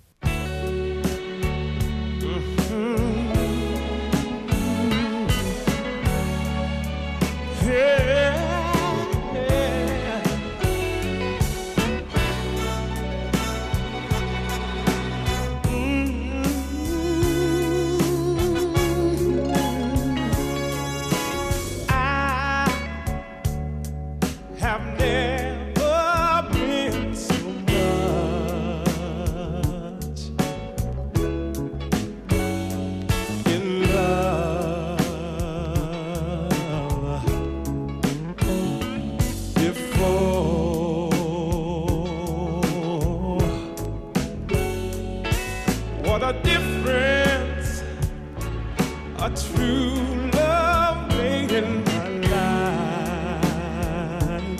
I have never been so much in love before. What a difference a true love made in my life.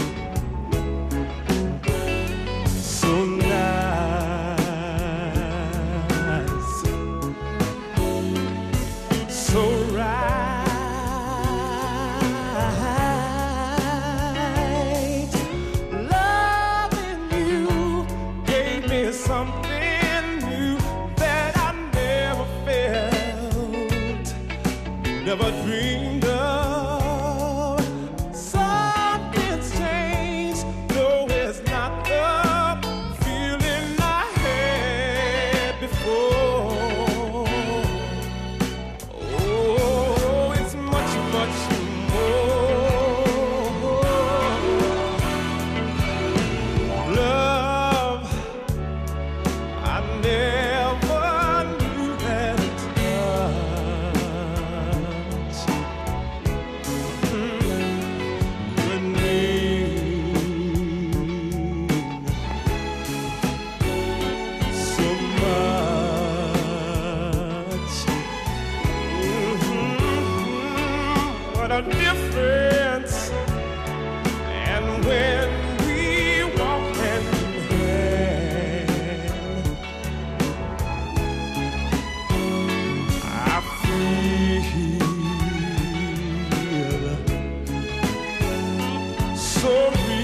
So nice, so right. never dreamed of. Something's changed, no, it's not the feeling I had before. Oh, it's much, much more. Love, I never knew that touch could mean so much. Mhm. What a difference! And when we walk hand in hand, I feel so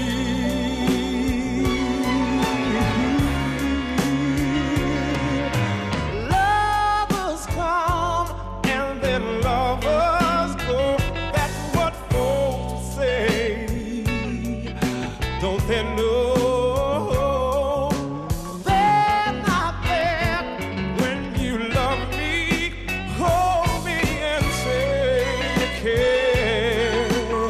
real. Lovers come and then lovers go. That's what folks say. Don't they know they're not there when you love me? Hold me and say you care.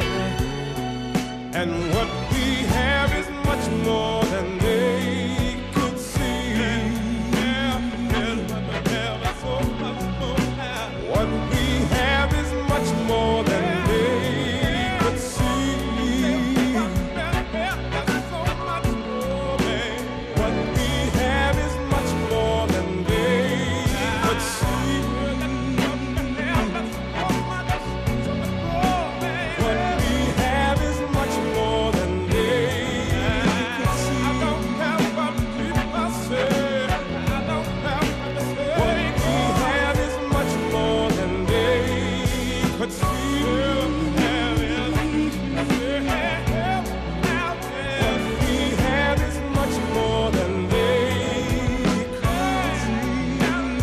And what we have is much more than they could see. What we have is much more than they could see. What we have is much more than they could see. What we have is much more than they could see. I don't have what people say. I don't have what we have is much more than they could see. What we have is much more than they could see.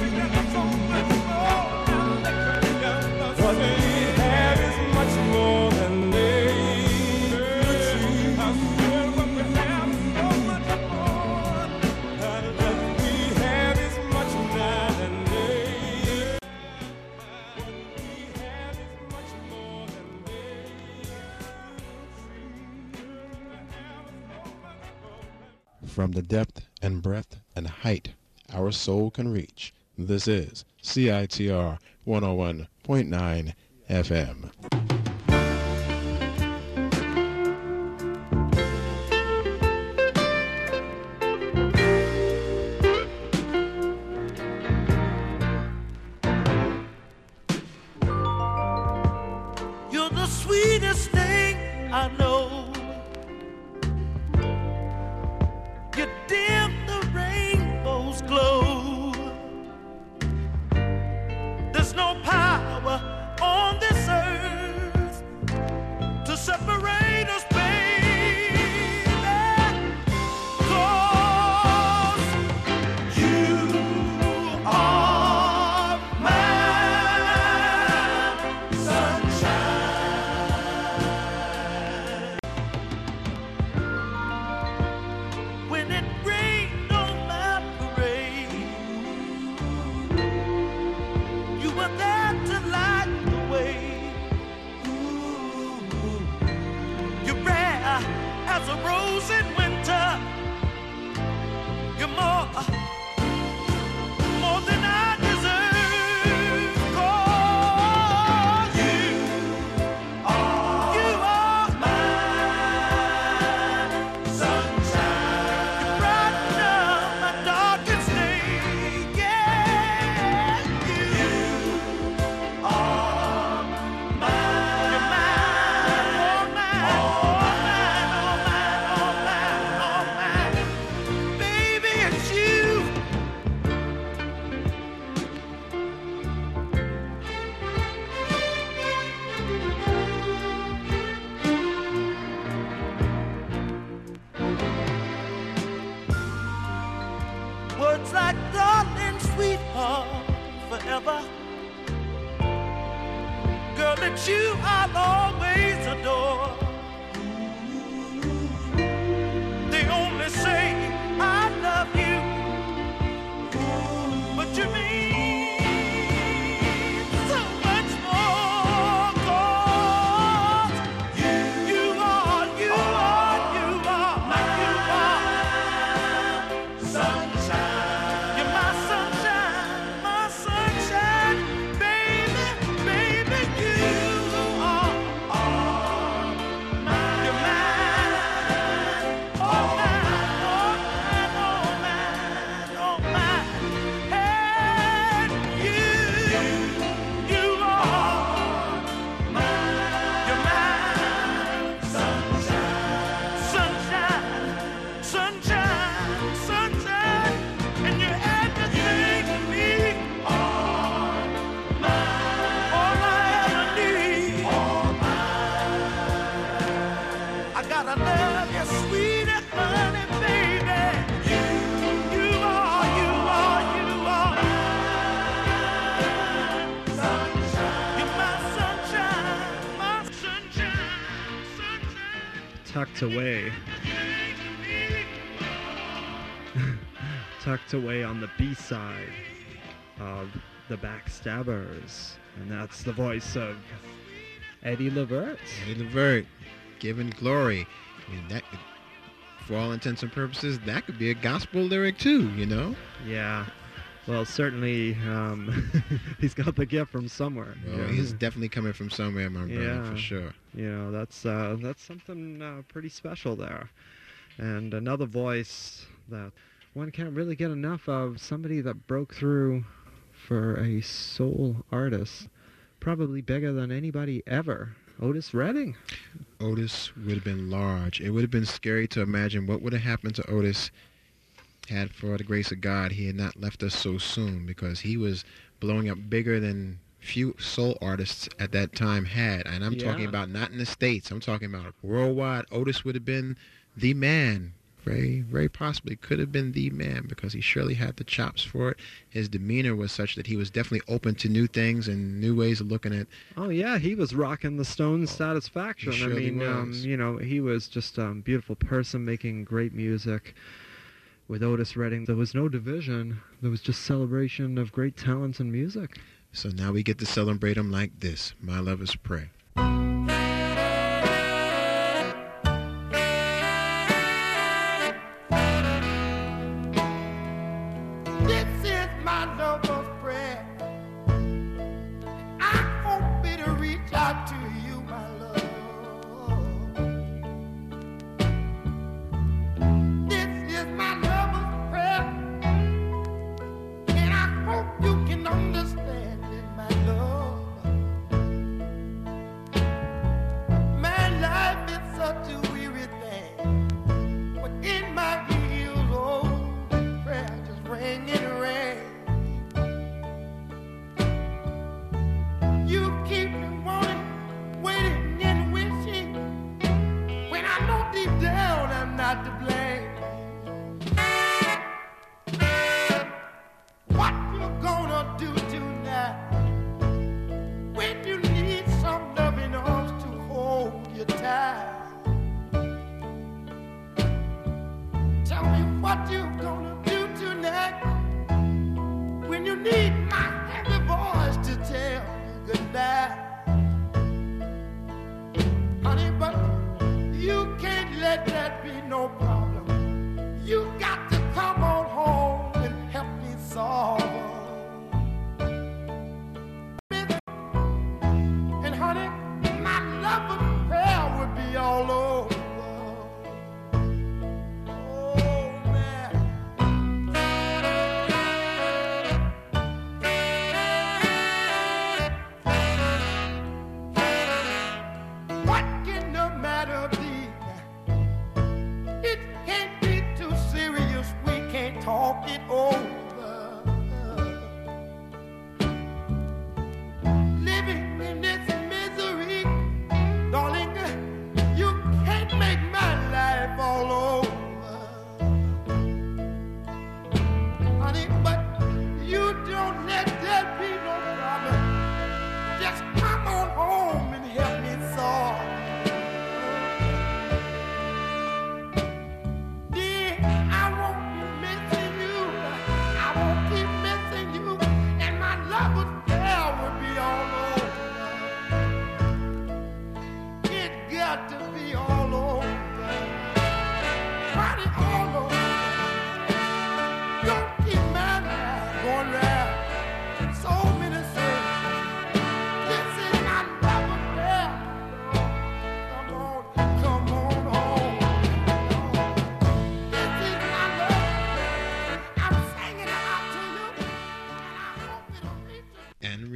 What we have is much more than they could see. What we have is much more than they. What we have is much more than they. From the depth and breadth and height our soul can reach, this is C I T R one oh one point nine F M. You're the sweetest thing I know. You dim the rainbow's glow. There's no power on this earth to separate us, baby. 'Cause you are my sunshine. When it rained on my parade, you were there to light the way. You're rare as a rose in winter. You're more, more than I deserve. 'Cause you are, you are my sunshine. You brighten up my darkest day. Yeah, you are mine. You're mine, all mine, all mine, all mine, all mine, all mine. Baby, it's you. you I'll always adore. They only say I love you, but you mean so much more. 'Cause you, you are, you are, you are, you are sunshine. You're my sunshine, my sunshine, baby, baby. You are, are mine. You're mine, oh mine, oh mine, oh mine, oh mine. And you, you are mine. You're mine, sunshine, sunshine, sunshine, sunshine. And you're everything to me. All mine, all I ever need. All mine. I gotta love you, sweet honey, baby. You, you are, you are, you are sunshine. You're my sunshine, my sunshine, sunshine. Tucked away, tucked away on the B-side of The Backstabbers. And that's the voice of Eddie Levert. Eddie Levert, giving glory. I mean, that could, for all intents and purposes, that could be a gospel lyric too, you know? Yeah. Well, certainly um, he's got the gift from somewhere. Well, you know. he's definitely coming from somewhere, my brother, Yeah. for sure. You know, that's uh, that's something uh, pretty special there. And another voice that one can't really get enough of, somebody that broke through for a soul artist, probably bigger than anybody ever, Otis Redding. Otis would have been large. It would have been scary to imagine what would have happened to Otis had, for the grace of God, he had not left us so soon, because he was blowing up bigger than few soul artists at that time had. And I'm talking Yeah. about not in the States. I'm talking about worldwide. Otis would have been the man. Very, very possibly could have been the man, because he surely had the chops for it. His demeanor was such that he was definitely open to new things and new ways of looking at. Oh yeah, he was rocking the Stones' Satisfaction. he I surely mean, um, was. you know, he was just a um, beautiful person making great music. With Otis Redding, there was no division. There was just celebration of great talent in music. So now we get to celebrate him like this. My Love Is Pray. This is my lover's prayer. I hope it'll reach out to you, my love. This is my lover's prayer, and I hope you can understand it, my love. My life is such a weary thing, but in my ears, oh, prayer just ring and ring. You keep me wanting, waiting and wishing, when I know deep down I'm not to blame. What you gonna do tonight when you need some loving arms to hold you tight? Tell me what you gonna do tonight when you need my happy voice to tell you goodbye. Honey, but you can't let that be no problem. You got to come on home and help me solve it. And honey, my love and prayer would be all over. Oh, man. What can the matter be? It's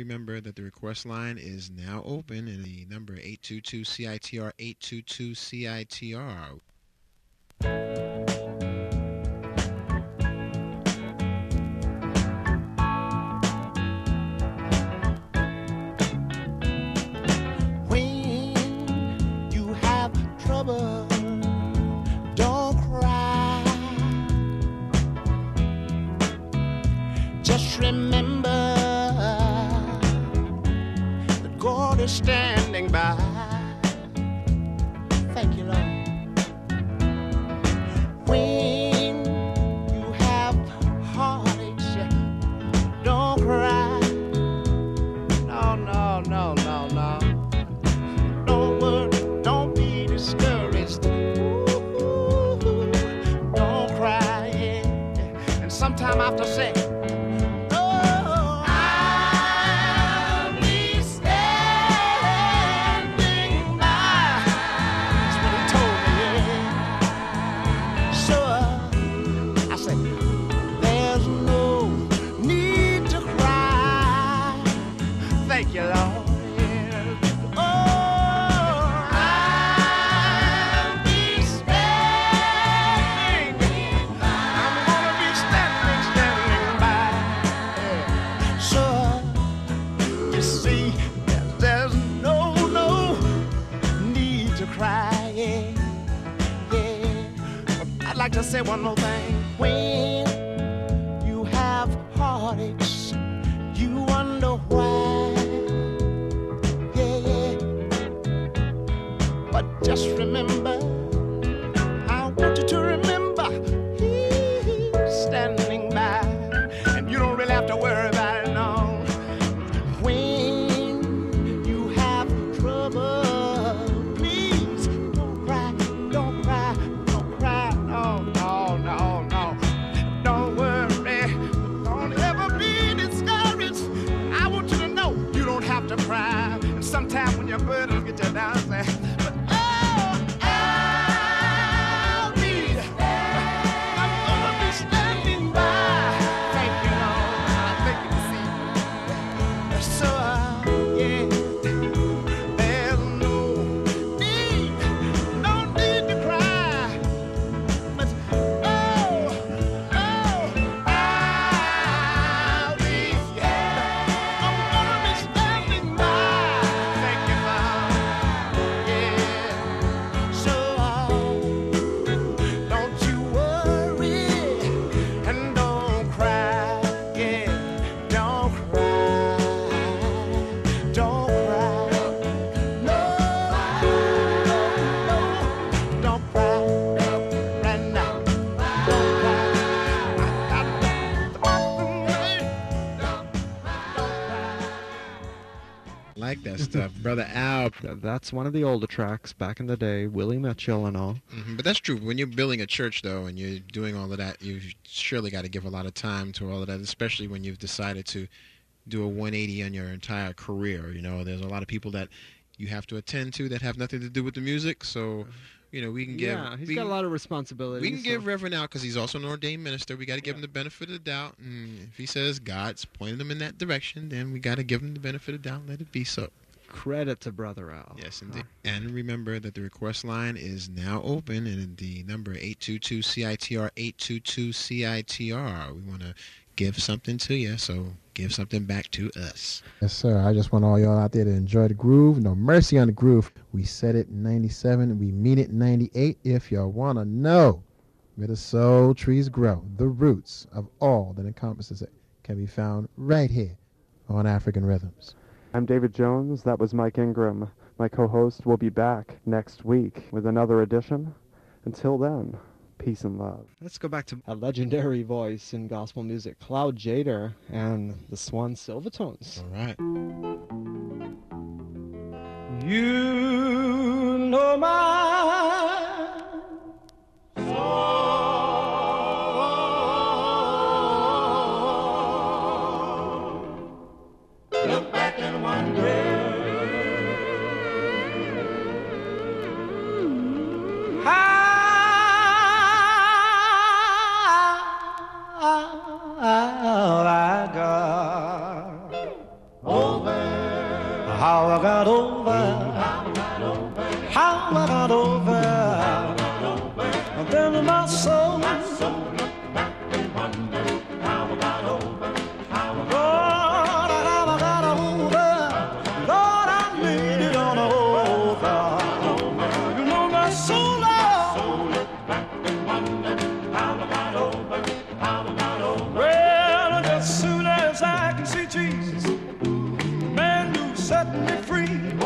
remember that the request line is now open in the number eight two two C I T R, eight two two C I T R. When you have trouble, don't cry. Just remember that God is standing by. Thank you, Lord. When you have heartaches, don't cry. No, no, no, no, no. Don't worry, don't be discouraged. Ooh, don't cry, yeah. And sometime I have to say, oh, I'll be standing by. That's what he told me, yeah. So uh, I said, there's no need to cry. Thank you, Lord. Yeah. Oh, I'll be standing. I'm gonna be standing, standing by. Yeah. So you see, there's no, no need to cry. Yeah, yeah. But I'd like to say one more thing. When you have heartaches, you wonder why. Yeah, yeah. But just remember, I want you to remember, He's standing by, and you don't really have to worry about it, no. When you have trouble, please don't cry, don't cry, don't cry, no, no, no, no. Don't worry, don't ever be discouraged. I want you to know you don't have to cry. And sometimes when your burdens get you down, say, but oh, I'll be, I'm gonna be standing by. Thank you, Lord. Thank you, see. So, uh, yeah, there's no need, no need to cry. But oh, oh, I'll be, I'm gonna be standing by. Thank you, Lord. Yeah. So uh, don't you worry and don't cry. Yeah, don't cry, don't cry. No, no, don't cry. Right now, don't cry. I got the bathroom. Don't cry. Like that stuff, Brother Al. Th- That's one of the older tracks back in the day, Willie Mitchell and all. Mhm, But that's true. When you're building a church, though, and you're doing all of that, you've surely got to give a lot of time to all of that, especially when you've decided to do a one eighty on your entire career. You know, there's a lot of people that you have to attend to that have nothing to do with the music. So, you know, we can give. Yeah, he's we, got a lot of responsibilities. We can so- give Reverend Al, because he's also an ordained minister. We got to give Yeah. him the benefit of the doubt. And if he says God's pointing him in that direction, then we got to give him the benefit of the doubt and let it be so. credit to Brother Al. Yes, indeed. And remember that the request line is now open, and the number eight two two C I T R, eight two two C I T R. We want to give something to you, so give something back to us. Yes, sir. I just want all y'all out there to enjoy the groove. No mercy on the groove. We said it in ninety-seven. We mean it in ninety-eight. If y'all want to know where the soul trees grow, the roots of all that encompasses it can be found right here on African Rhythms. I'm David Jones. That was Mike Ingram. My co-host will be back next week with another edition. Until then, peace and love. Let's go back to a legendary voice in gospel music, Cloud Jader and the Swan Silvertones. All right. You know my soul. Look back and wonder how I got. Oh, I got over, how I got over, and then my soul, Lord, how I got over, Lord, I need it on over, you know my soul, Lord, well, as soon as I can see Jesus, man, you set me free.